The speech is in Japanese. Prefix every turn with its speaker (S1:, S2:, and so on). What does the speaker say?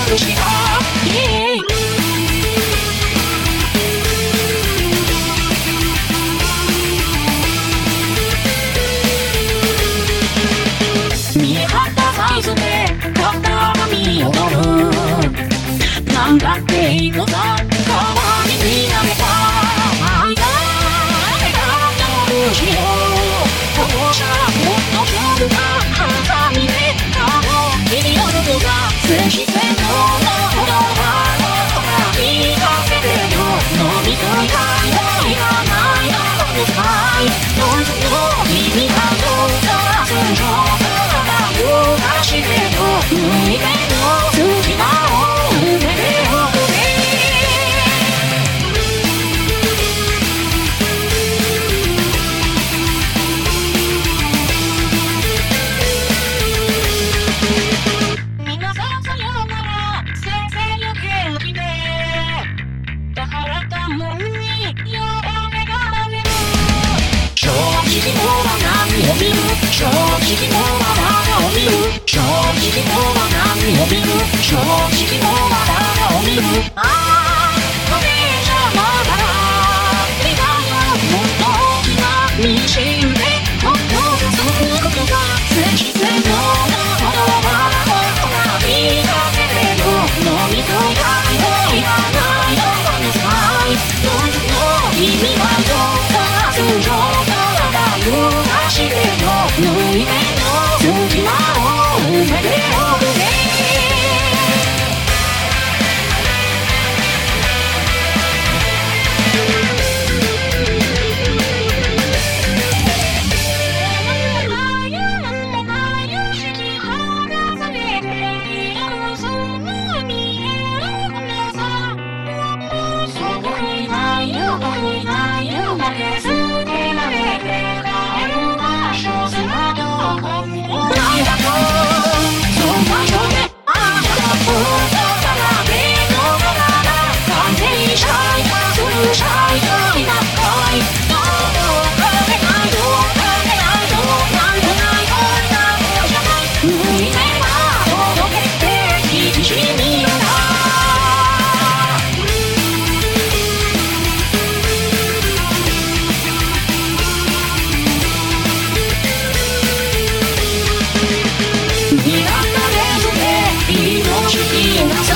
S1: くした見え張ったサイズで肩が見踊るなんだっていいのさ川に見上げた愛が夜しよう放射もっと強力なハサミで顔を切り寄るとか全自然のものは聞かせてよ飲み食いたいのいらないのうるさいノイズの意味がどうか通常してよ向いてよ隙間を埋めておくれ皆さんさようなら先生よ元気でだからたもんに弱音が流れる正直もは何を見る正直もは何を見る正直もは何を見る正直もは何を見るああこれじゃまだ理解をもっと大きなミシンでほっとすることが全自然のものはほら聞かせてよ飲み食いたいのいらないのうるさいノイズの意味はどうか通常から揺らしてよ抜いてよ隙間を埋めておくれ「